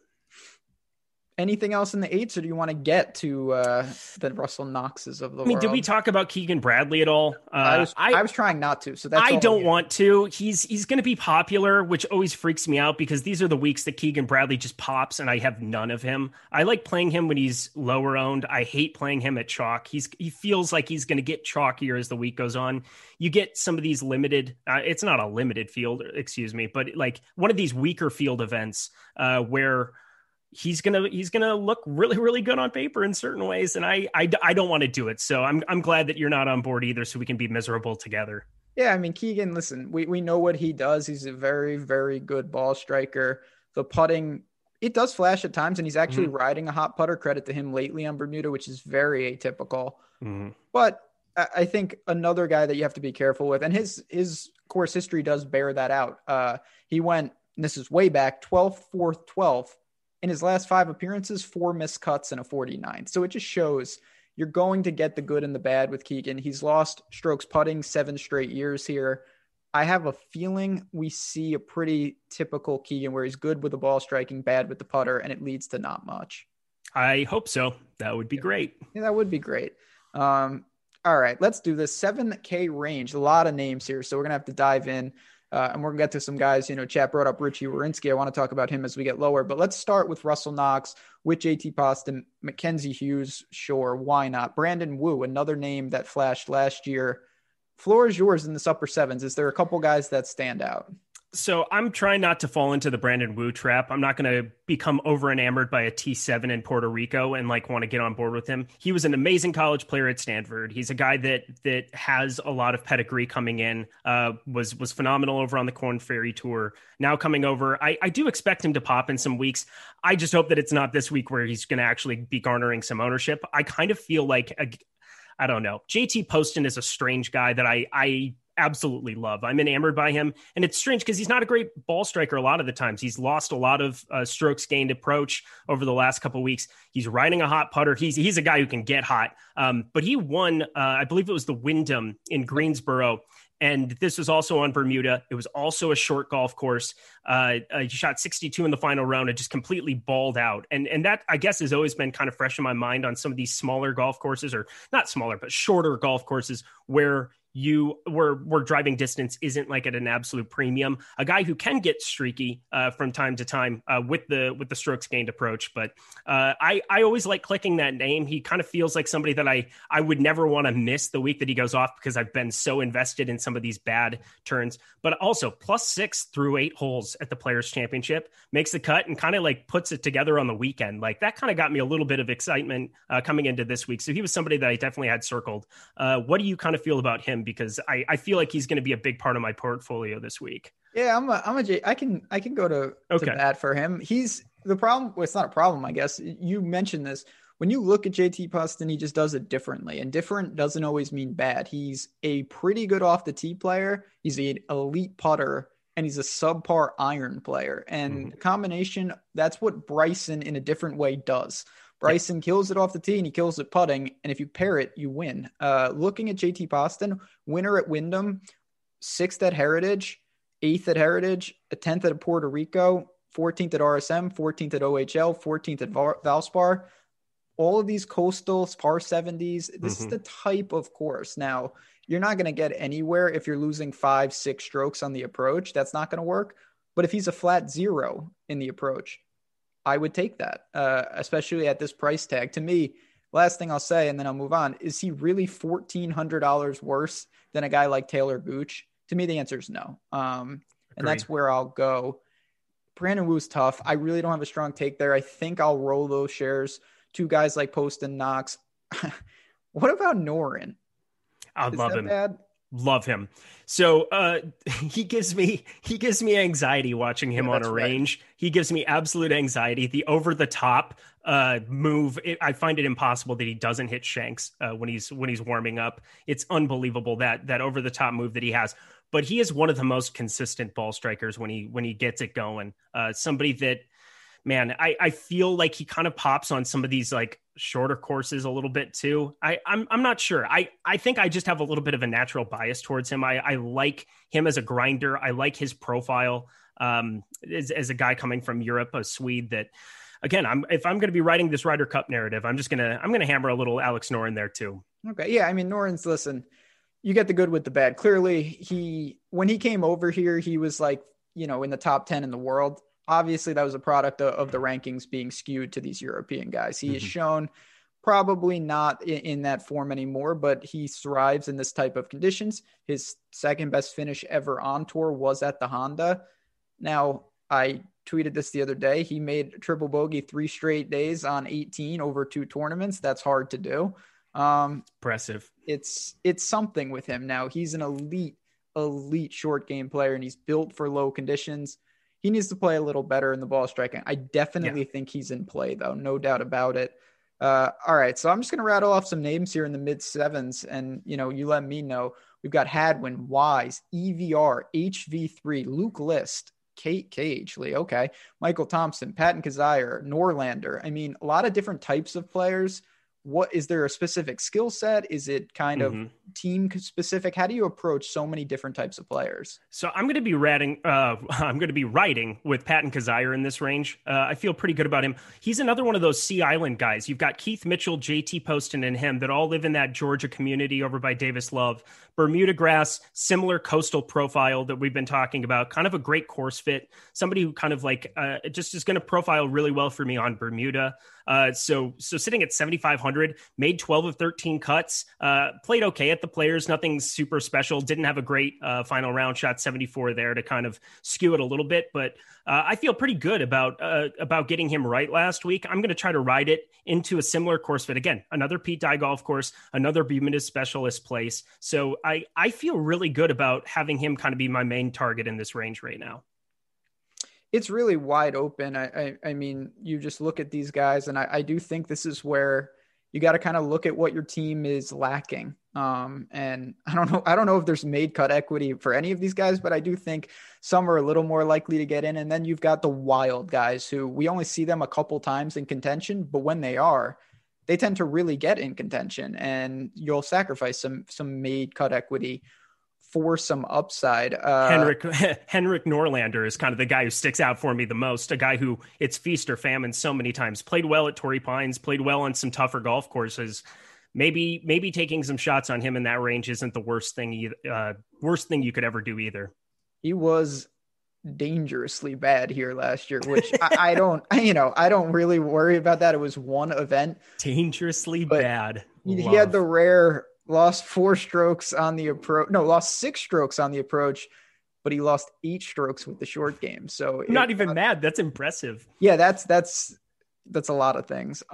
Anything else in the 8s, or do you want to get to the Russell Knoxes of the world? Did we talk about Keegan Bradley at all? I was trying not to, so that's I don't want to. He's going to be popular, which always freaks me out because these are the weeks that Keegan Bradley just pops and I have none of him. I like playing him when he's lower owned. I hate playing him at chalk. He feels like he's going to get chalkier as the week goes on. You get some of these limited, it's not a limited field, excuse me, but like one of these weaker field events where he's gonna look really, really good on paper in certain ways, and I don't want to do it. So I'm glad that you're not on board either, so we can be miserable together. Yeah, I mean, Keegan, listen, we know what he does. He's a very, very good ball striker. The putting, it does flash at times, and he's actually riding a hot putter. Credit to him lately on Bermuda, which is very atypical. But I think another guy that you have to be careful with, and his course history does bear that out. He went, and this is way back, 12th, 4th, 12th. In his last 5 appearances, 4 missed cuts and a 49. So it just shows you're going to get the good and the bad with Keegan. He's lost strokes putting 7 straight years here. I have a feeling we see a pretty typical Keegan where he's good with the ball striking, bad with the putter, and it leads to not much. I hope so. That would be great. Yeah, that would be great. All right, let's do this 7K range. A lot of names here, so we're going to have to dive in. And we're going to get to some guys, chat brought up Richie Warinsky. I want to talk about him as we get lower, but let's start with Russell Knox, with JT Poston, Mackenzie Hughes. Sure. Why not? Brandon Wu, another name that flashed last year. Floor is yours in this upper 7s. Is there a couple guys that stand out? So I'm trying not to fall into the Brandon Wu trap. I'm not going to become over enamored by a T7 in Puerto Rico and want to get on board with him. He was an amazing college player at Stanford. He's a guy that has a lot of pedigree coming in, was phenomenal over on the Korn Ferry Tour. Now coming over, I do expect him to pop in some weeks. I just hope that it's not this week where he's going to actually be garnering some ownership. I kind of feel like, I don't know, JT Poston is a strange guy that I absolutely love. I'm enamored by him. And it's strange because he's not a great ball striker a lot of the times. He's lost a lot of strokes gained approach over the last couple of weeks. He's riding a hot putter. He's a guy who can get hot. But he won, I believe it was the Wyndham in Greensboro. And this was also on Bermuda. It was also a short golf course. He shot 62 in the final round and just completely balled out. And that, I guess, has always been kind of fresh in my mind on some of these smaller golf courses, or not smaller, but shorter golf courses where where driving distance isn't like at an absolute premium. A guy who can get streaky from time to time with the strokes gained approach. But I always like clicking that name. He kind of feels like somebody that I would never want to miss the week that he goes off, because I've been so invested in some of these bad turns. But also +6 through 8 holes at the Players Championship, makes the cut and kind of like puts it together on the weekend. Like that kind of got me a little bit of excitement coming into this week. So he was somebody that I definitely had circled. What do you kind of feel about him? Because I feel like he's going to be a big part of my portfolio this week. Yeah, I can go to bat for him. He's the problem. Well, it's not a problem, I guess. You mentioned this. When you look at JT Poston, he just does it differently, and different doesn't always mean bad. He's a pretty good off the tee player. He's an elite putter, and he's a subpar iron player. And the combination, that's what Bryson in a different way does. Bryson kills it off the tee and he kills it putting. And if you pair it, you win. Looking at JT Boston, winner at Wyndham, 6th at Heritage, 8th at Heritage, a 10th at Puerto Rico, 14th at RSM, 14th at OHL, 14th at Valspar. All of these coastals, par 70s, this is the type of course. Now, you're not going to get anywhere if you're losing 5-6 strokes on the approach. That's not going to work. But if he's a flat 0 in the approach, I would take that, especially at this price tag. To me, last thing I'll say, and then I'll move on, is he really $1,400 worse than a guy like Taylor Gooch? To me, the answer is no. And that's where I'll go. Brandon Woo's tough. I really don't have a strong take there. I think I'll roll those shares to guys like Post and Knox. What about Noren? I love him. Bad? Love him. So he gives me anxiety watching him on a range. Right. He gives me absolute anxiety. The over the top move, I find it impossible that he doesn't hit shanks when he's warming up. It's unbelievable that over the top move that he has. But he is one of the most consistent ball strikers when he gets it going. Somebody that, man, I feel like he kind of pops on some of these like shorter courses a little bit too. I'm not sure. I think I just have a little bit of a natural bias towards him. I like him as a grinder. I like his profile as a guy coming from Europe, a Swede that, again, if I'm going to be writing this Ryder Cup narrative, I'm going to hammer a little Alex Noren there too. Okay. Yeah. I mean, Noren's, listen, you get the good with the bad. Clearly when he came over here, he was like, in the top 10 in the world. Obviously, that was a product of the rankings being skewed to these European guys. He has shown probably not in that form anymore, but he thrives in this type of conditions. His second best finish ever on tour was at the Honda. Now, I tweeted this the other day. He made triple bogey 3 straight days on 18 over 2 tournaments. That's hard to do. Impressive. It's something with him. Now, he's an elite short game player, and he's built for low conditions. He needs to play a little better in the ball striking. I definitely think he's in play, though. No doubt about it. All right, so I'm just going to rattle off some names here in the mid-7s, and, you let me know. We've got Hadwin, Wise, EVR, HV3, Luke List, Kate Cageley, okay, Michael Thompson, Patton Kizzire, Norlander. I mean, a lot of different types of players. What is there a specific skill set? Is it kind of team specific? How do you approach so many different types of players? So I'm going to be writing. I'm going to be writing with Patton Kizzire in this range. I feel pretty good about him. He's another one of those Sea Island guys. You've got Keith Mitchell, JT Poston, and him that all live in that Georgia community over by Davis Love. Bermuda grass, similar coastal profile that we've been talking about. Kind of a great course fit. Somebody who kind of like just is going to profile really well for me on Bermuda. So sitting at 7,500, made 12 of 13 cuts, played okay at the Players, nothing super special. Didn't have a great final round, shot 74 there to kind of skew it a little bit, but I feel pretty good about getting him right last week. I'm going to try to ride it into a similar course fit. Again, another Pete Dye golf course, another Bermuda specialist place. So I feel really good about having him kind of be my main target in this range right now. It's really wide open. I mean, you just look at these guys, and I do think this is where you got to kind of look at what your team is lacking. And I don't know if there's made cut equity for any of these guys, but I do think some are a little more likely to get in. And then you've got the wild guys who we only see them a couple times in contention, but when they tend to really get in contention, and you'll sacrifice some made cut equity for some upside. Henrik Norlander is kind of the guy who sticks out for me the most, a guy who it's feast or famine so many times. Played well at Torrey Pines, played well on some tougher golf courses. Maybe taking some shots on him in that range isn't the worst thing you could ever do either. He was dangerously bad here last year, which I don't really worry about that. It was one event. Dangerously bad. He had the rare lost 4 strokes on the approach. No, lost 6 strokes on the approach, but he lost 8 strokes with the short game. So I'm not even mad. That's impressive. Yeah, that's a lot of things.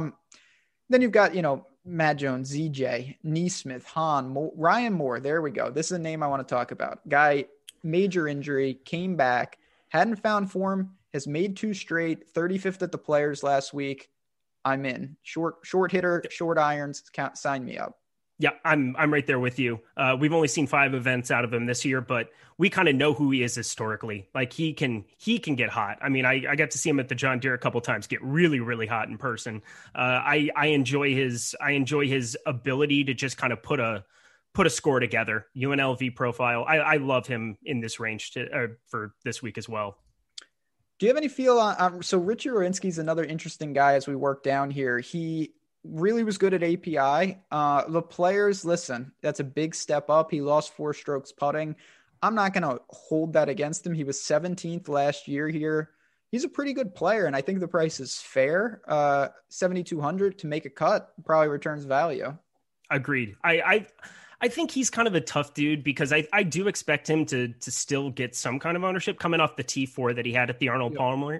Then you've got, Matt Jones, ZJ, Neesmith, Hahn, Ryan Moore. There we go. This is a name I want to talk about. Guy, major injury, came back, hadn't found form, has made 2 straight, 35th at the Players last week. I'm in. Short hitter, short irons, sign me up. Yeah, I'm right there with you. We've only seen 5 events out of him this year, but we kind of know who he is historically. Like he can get hot. I mean, I got to see him at the John Deere a couple times get really, really hot in person. I enjoy his ability to just kind of put a score together. UNLV profile. I love him in this range for this week as well. Do you have any feel on so Richie Werenski's another interesting guy as we work down here. He really was good at API. The players, listen, that's a big step up. He lost 4 strokes putting. I'm not going to hold that against him. He was 17th last year here. He's a pretty good player, and I think the price is fair. 7,200 to make a cut probably returns value. Agreed. I think he's kind of a tough dude because I do expect him to still get some kind of ownership coming off the T4 that he had at the Arnold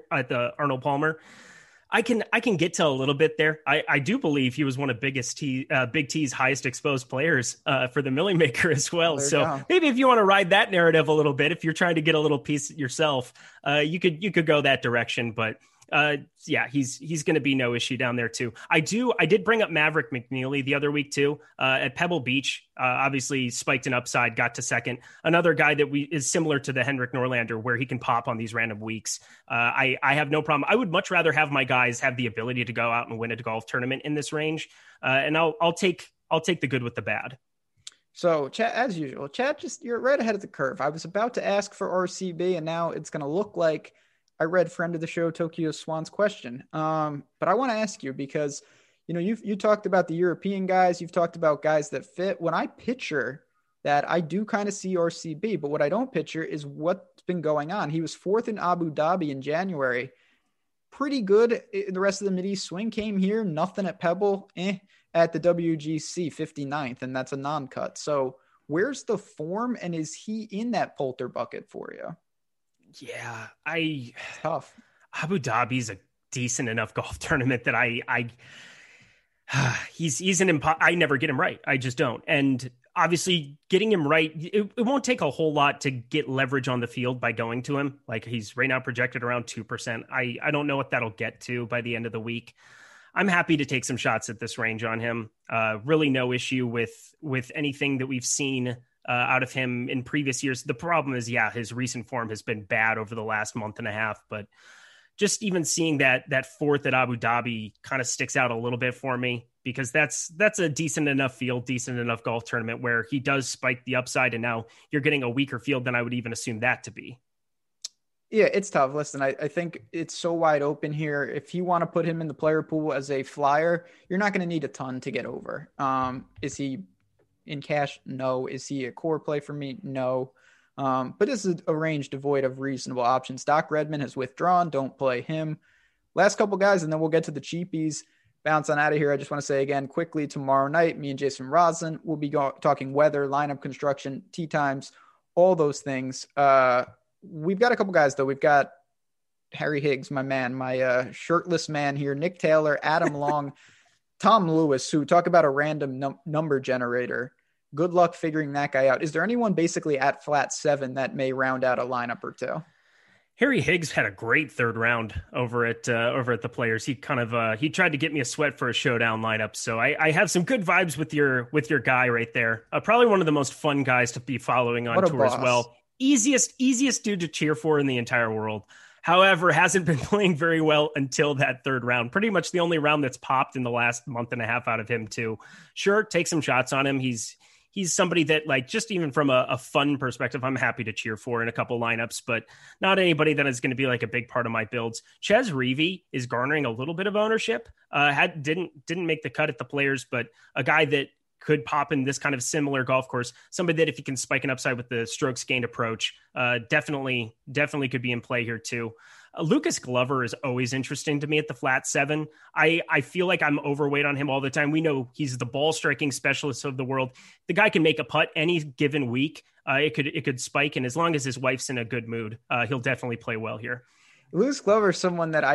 Palmer. I can get to a little bit there. I do believe he was one of Big T's highest exposed players for the Millie Maker as well. So maybe if you want to ride that narrative a little bit, if you're trying to get a little piece yourself, you could go that direction. But yeah, he's going to be no issue down there too. I did bring up Maverick McNeely the other week too, at Pebble Beach, obviously spiked an upside, got to second. Another guy that is similar to the Henrik Norlander where he can pop on these random weeks. I have no problem. I would much rather have my guys have the ability to go out and win a golf tournament in this range. And I'll take the good with the bad. So chat, as usual, you're right ahead of the curve. I was about to ask for RCB and now it's going to look like I read friend of the show, Tokyo Swan's question. But I want to ask you because, you talked about the European guys. You've talked about guys that fit. When I picture that, I do kind of see RCB, but what I don't picture is what's been going on. He was 4th in Abu Dhabi in January. Pretty good. The rest of the Mideast swing came here. Nothing at Pebble. At the WGC 59th, and that's a non-cut. So where's the form, and is he in that Poulter bucket for you? Yeah, it's tough. Abu Dhabi's a decent enough golf tournament that he's I never get him right. I just don't. And obviously getting him right, it won't take a whole lot to get leverage on the field by going to him. Like he's right now projected around 2%. I don't know what that'll get to by the end of the week. I'm happy to take some shots at this range on him. Really no issue with anything that we've seen out of him in previous years. The problem is, his recent form has been bad over the last month and a half, but just even seeing that 4th at Abu Dhabi kind of sticks out a little bit for me because that's a decent enough field, decent enough golf tournament where he does spike the upside. And now you're getting a weaker field than I would even assume that to be. Yeah, it's tough. Listen, I think it's so wide open here. If you want to put him in the player pool as a flyer, you're not going to need a ton to get over. Is he in cash? No. Is he a core play for me? No. But this is a range devoid of reasonable options. Doc Redman has withdrawn. Don't play him. Last couple guys, and then we'll get to the cheapies. Bounce on out of here. I just want to say again quickly, tomorrow night, me and Jason Roslin will be talking weather, lineup construction, tee times, all those things. We've got a couple guys, though. We've got Harry Higgs, my man, my shirtless man here, Nick Taylor, Adam Long, Tom Lewis, who talk about a random number generator. Good luck figuring that guy out. Is there anyone basically at flat 7 that may round out a lineup or two? Harry Higgs had a great third round over at the Players. He kind of he tried to get me a sweat for a showdown lineup. So I have some good vibes with your guy right there. Probably one of the most fun guys to be following on tour as well. Easiest dude to cheer for in the entire world. However, hasn't been playing very well until that third round. Pretty much the only round that's popped in the last month and a half out of him too. Sure, take some shots on him. He's somebody that, like, just even from a fun perspective, I'm happy to cheer for in a couple lineups, but not anybody that is going to be like a big part of my builds. Ches Reavie is garnering a little bit of ownership. Didn't make the cut at the Players, but a guy that could pop in this kind of similar golf course. Somebody that if he can spike an upside with the strokes gained approach, definitely could be in play here too. Lucas Glover is always interesting to me at the flat 7. I feel like I'm overweight on him all the time. We know he's the ball striking specialist of the world. The guy can make a putt any given week. It could spike, and as long as his wife's in a good mood, he'll definitely play well here. Lucas Glover is someone that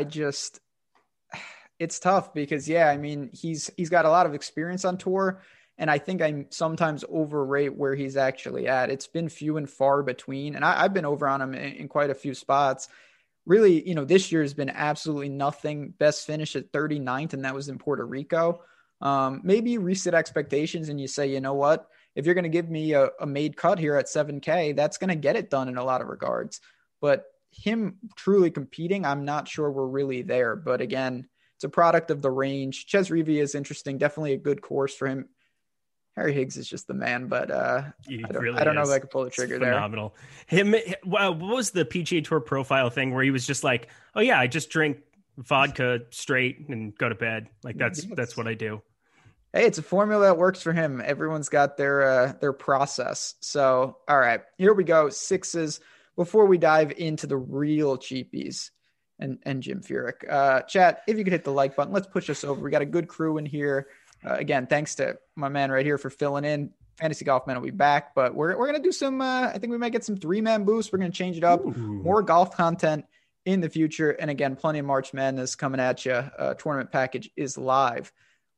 it's tough because he's got a lot of experience on tour. And I think I sometimes overrate where he's actually at. It's been few and far between. And I've been over on him in quite a few spots. Really, this year has been absolutely nothing. Best finish at 39th, and that was in Puerto Rico. Maybe you reset expectations and you say, you know what, if you're going to give me a made cut here at 7K, that's going to get it done in a lot of regards. But him truly competing, I'm not sure we're really there. But again, it's a product of the range. Chez Reavie is interesting. Definitely a good course for him. Harry Higgs is just the man, but I don't know if I could pull the trigger there. Phenomenal. What was the PGA Tour profile thing where he was just like, oh yeah, I just drink vodka straight and go to bed. Like that's what I do. Hey, it's a formula that works for him. Everyone's got their process. So, all right, here we go. Sixes before we dive into the real cheapies and Jim Furyk. Chat, if you could hit the like button, let's push us over. We got a good crew in here. Again, thanks to my man right here for filling in. Fantasy Golf Man will be back, but we're going to do some, I think we might get some 3-man boosts. We're going to change it up. Ooh. More golf content in the future. And again, plenty of March Madness coming at you. Tournament package is live.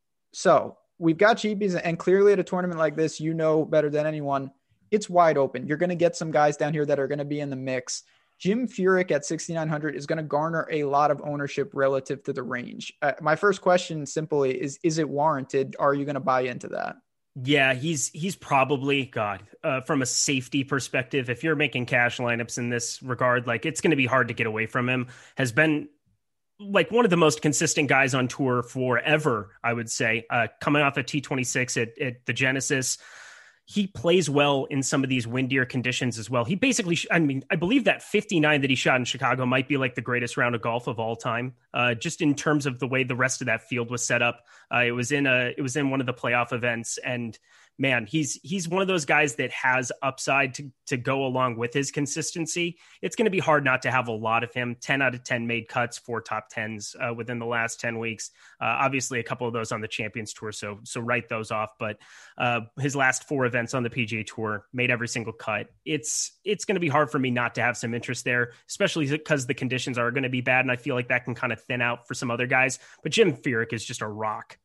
So we've got cheapies, and clearly at a tournament like this, you know better than anyone, it's wide open. You're going to get some guys down here that are going to be in the mix. Jim Furyk at 6,900 is going to garner a lot of ownership relative to the range. My first question simply is it warranted? Are you going to buy into that? Yeah, he's probably, from a safety perspective, if you're making cash lineups in this regard, like it's going to be hard to get away from him. Has been like one of the most consistent guys on tour forever, I would say, coming off a T26 at the Genesis. He plays well in some of these windier conditions as well. He basically, I believe that 59 that he shot in Chicago might be like the greatest round of golf of all time. Just in terms of the way the rest of that field was set up. It was in one of the playoff events, and man, he's one of those guys that has upside to go along with his consistency. It's going to be hard not to have a lot of him. 10 out of 10 made cuts, 4 top 10s within the last 10 weeks. Obviously a couple of those on the Champions Tour. So write those off, but his last 4 events on the PGA Tour made every single cut. It's going to be hard for me not to have some interest there, especially because the conditions are going to be bad. And I feel like that can kind of thin out for some other guys, but Jim Furyk is just a rock.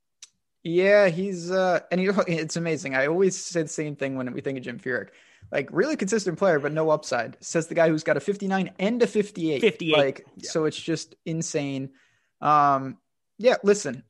Yeah, he's and it's amazing. I always say the same thing when we think of Jim Furyk. Like, really consistent player, but no upside. Says the guy who's got a 59 and a 58. 58. Like, yeah. So it's just insane. Yeah, listen,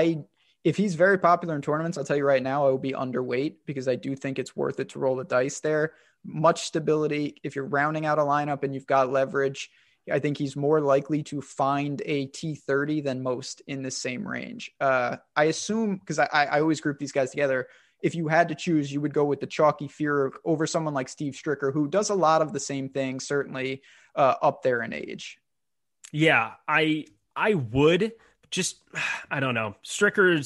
if he's very popular in tournaments, I'll tell you right now, I will be underweight because I do think it's worth it to roll the dice there. Much stability. If you're rounding out a lineup and you've got leverage, I think he's more likely to find a T30 than most in the same range. I assume, because I always group these guys together, if you had to choose, you would go with the chalky Furyk over someone like Steve Stricker, who does a lot of the same things, certainly up there in age. Yeah, I would. Just, I don't know. Stricker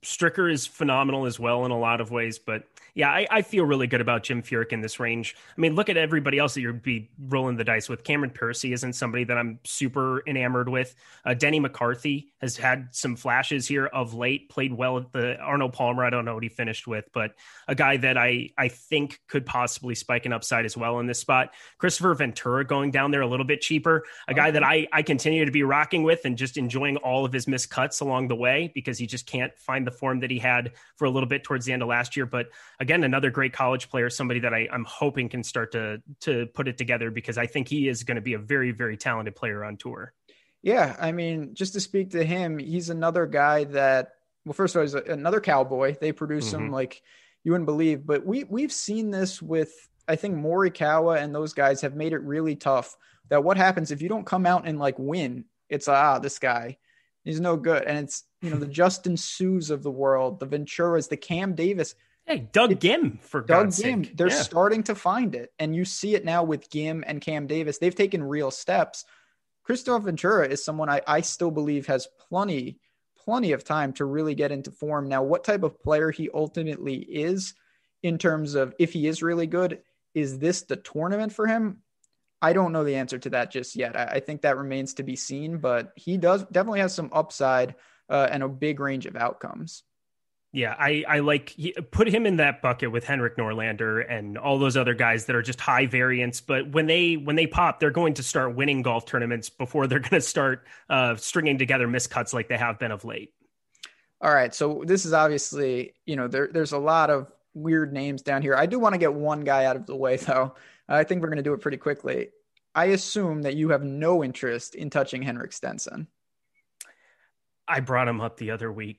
is phenomenal as well in a lot of ways, but yeah, I feel really good about Jim Furyk in this range. I mean, look at everybody else that you'd be rolling the dice with. Cameron Piercy isn't somebody that I'm super enamored with. Denny McCarthy has had some flashes here of late, played well at the Arnold Palmer. I don't know what he finished with, but a guy that I think could possibly spike an upside as well in this spot. Christopher Ventura going down there a little bit cheaper. A guy that I continue to be rocking with and just enjoying all of his missed cuts along the way because he just can't find the form that he had for a little bit towards the end of last year. But again, another great college player, somebody that I'm hoping can start to put it together because I think he is going to be a very, very talented player on tour. Yeah. I mean, just to speak to him, he's another guy that, well, first of all, he's another cowboy. They produce him like you wouldn't believe, but we've seen this with, I think Morikawa and those guys have made it really tough that what happens if you don't come out and like win, it's this guy, he's no good. And it's, the Justin Sues of the world, the Venturas, the Cam Davis. Hey, Doug Gim, for God's sake. They're starting to find it. And you see it now with Gim and Cam Davis. They've taken real steps. Christopher Ventura is someone I still believe has plenty of time to really get into form. Now, what type of player he ultimately is in terms of if he is really good, is this the tournament for him? I don't know the answer to that just yet. I think that remains to be seen, but he definitely has some upside and a big range of outcomes. Yeah, I put him in that bucket with Henrik Norlander and all those other guys that are just high variance. But when they pop, they're going to start winning golf tournaments before they're going to start stringing together miscuts like they have been of late. All right, so this is obviously, there's a lot of weird names down here. I do want to get one guy out of the way, though. I think we're going to do it pretty quickly. I assume that you have no interest in touching Henrik Stenson. I brought him up the other week.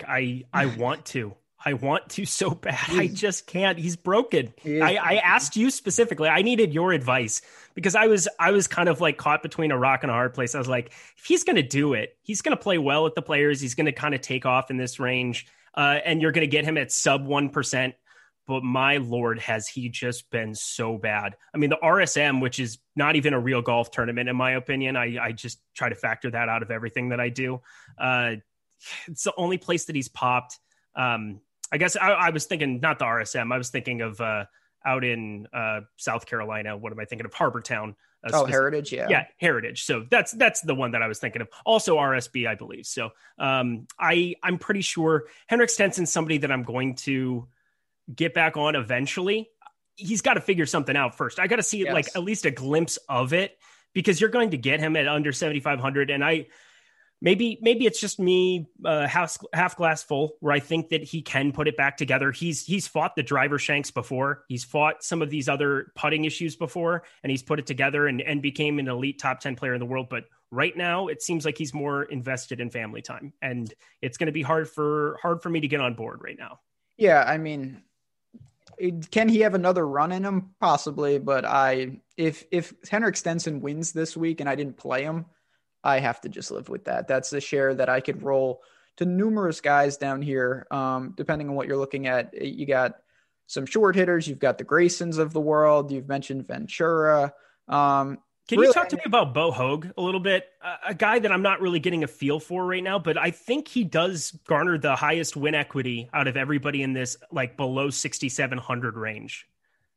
I want to so bad. I just can't. He's broken. I asked you specifically. I needed your advice because I was kind of like caught between a rock and a hard place. I was like, if he's going to do it, he's going to play well with the players. He's going to kind of take off in this range, and you're going to get him at sub 1%. But my Lord, has he just been so bad. I mean, the RSM, which is not even a real golf tournament, in my opinion, I just try to factor that out of everything that I do. It's the only place that he's popped. I guess I was thinking not the RSM. I was thinking of out in South Carolina. What am I thinking of? Harbortown. Heritage. Yeah, Heritage. So that's the one that I was thinking of. Also RSB, I believe. So I'm pretty sure Henrik Stenson's somebody that I'm going to get back on eventually. He's got to figure something out first. I got to see like at least a glimpse of it, because you're going to get him at under 7,500. And maybe it's just me half glass full, where I think that he can put it back together. He's fought the driver shanks before. He's fought some of these other putting issues before, and he's put it together and became an elite top 10 player in the world. But right now it seems like he's more invested in family time, and it's going to be hard for me to get on board right now. Yeah. I mean, can he have another run in him? Possibly. But if Henrik Stenson wins this week and I didn't play him, I have to just live with that. That's a share that I could roll to numerous guys down here. Depending on what you're looking at, you got some short hitters. You've got the Graysons of the world. You've mentioned Ventura. Can you talk to me about Bo Hoag a little bit? A guy that I'm not really getting a feel for right now, but I think he does garner the highest win equity out of everybody in this, like below 6,700 range.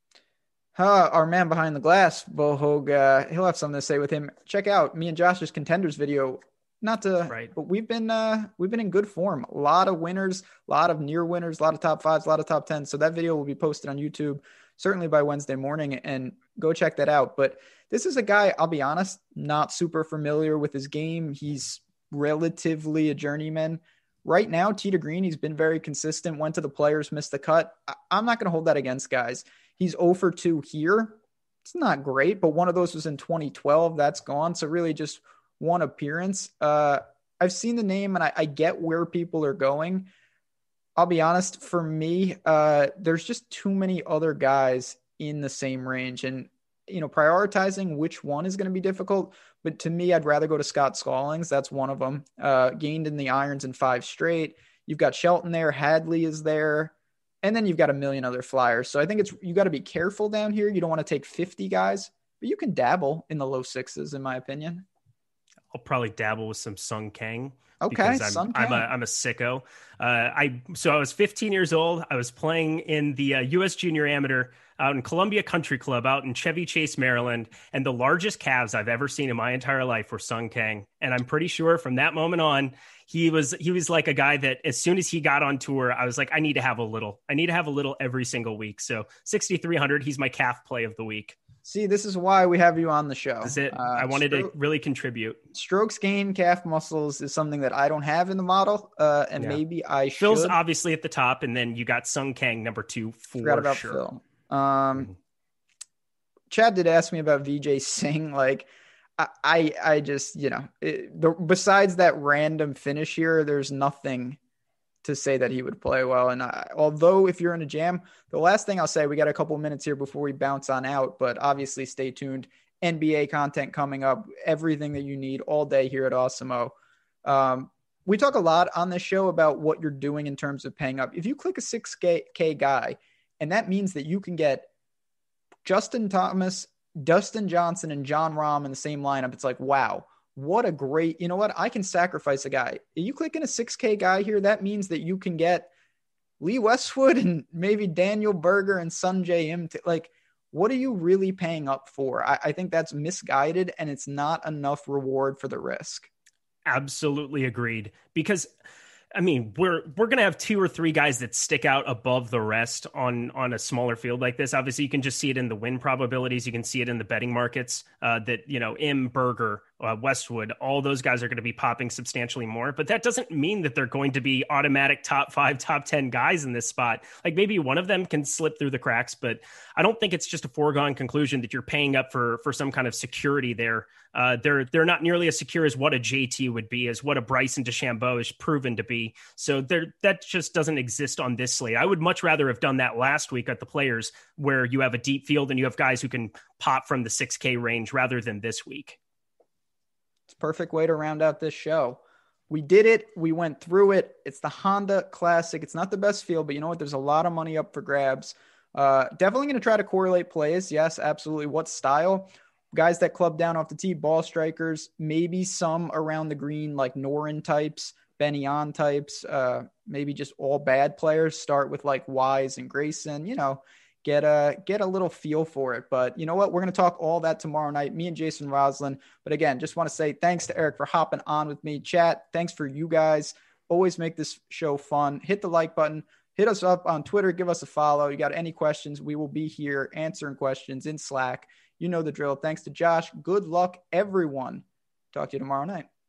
Our man behind the glass, Bo Hoag, he'll have something to say with him. Check out me and Josh's Contenders video. But we've been in good form. A lot of winners, a lot of near winners, a lot of top fives, a lot of top 10s. So that video will be posted on YouTube certainly by Wednesday morning, and go check that out. But this is a guy, I'll be honest, not super familiar with his game. He's relatively a journeyman. Right now, Tee to Green, he's been very consistent, went to the Players, missed the cut. I'm not going to hold that against guys. He's 0 for 2 here. It's not great, but one of those was in 2012. That's gone. So really just one appearance. I've seen the name, and I get where people are going. I'll be honest, for me, there's just too many other guys in the same range. And, prioritizing which one is going to be difficult. But to me, I'd rather go to Scott Stallings. That's one of them. Gained in the irons in 5 straight. You've got Shelton there. Hadley is there. And then you've got a million other flyers. So I think you got to be careful down here. You don't want to take 50 guys, but you can dabble in the low 6s, in my opinion. I'll probably dabble with some Sung Kang. Okay, I'm a sicko. I was 15 years old. I was playing in the U.S. Junior Amateur out in Columbia Country Club out in Chevy Chase, Maryland, and the largest calves I've ever seen in my entire life were Sung Kang. And I'm pretty sure from that moment on, he was like a guy that as soon as he got on tour, I was like, I need to have a little every single week. So 6,300, he's my calf play of the week. See, this is why we have you on the show. That's it. I wanted to really contribute. Strokes gain calf muscles is something that I don't have in the model, maybe I should. Phil's obviously at the top, and then you got Sung Kang number 2 for Forgot about sure. Phil. Chad did ask me about Vijay Singh. Like, I just, besides that random finish here, there's nothing to say that he would play well. And although if you're in a jam, the last thing I'll say, we got a couple minutes here before we bounce on out, but obviously stay tuned. NBA content coming up, everything that you need all day here at Awesemo. We talk a lot on this show about what you're doing in terms of paying up. If you click a 6K guy, and that means that you can get Justin Thomas, Dustin Johnson, and John Rahm in the same lineup, it's like, wow. What a great, I can sacrifice a guy. If you click in a 6K guy here, that means that you can get Lee Westwood and maybe Daniel Berger and Sungjae Im. Like, what are you really paying up for? I think that's misguided, and it's not enough reward for the risk. Absolutely agreed. Because I mean, we're going to have 2 or 3 guys that stick out above the rest on a smaller field like this. Obviously, you can just see it in the win probabilities. You can see it in the betting markets that, Im, Berger, Westwood, all those guys are going to be popping substantially more, but that doesn't mean that they're going to be automatic top 5, top 10 guys in this spot. Like maybe one of them can slip through the cracks, but I don't think it's just a foregone conclusion that you're paying up for some kind of security there. They're not nearly as secure as what a JT would be, as what a Bryson DeChambeau is proven to be. So that just doesn't exist on this slate. I would much rather have done that last week at the Players, where you have a deep field and you have guys who can pop from the 6K range, rather than this week. It's a perfect way to round out this show. We did it. We went through it. It's the Honda Classic. It's not the best field, but you know what? There's a lot of money up for grabs. Definitely going to try to correlate plays. Yes, absolutely. What style? Guys that club down off the tee, ball strikers, maybe some around the green, like Noren types, Benny On types, maybe just all bad players. Start with like Wise and Grayson, get a little feel for it. But you know what? We're going to talk all that tomorrow night, me and Jason Roslin. But again, just want to say thanks to Eric for hopping on with me. Chat, thanks for you guys. Always make this show fun. Hit the like button. Hit us up on Twitter. Give us a follow. You got any questions? We will be here answering questions in Slack. You know the drill. Thanks to Josh. Good luck, everyone. Talk to you tomorrow night.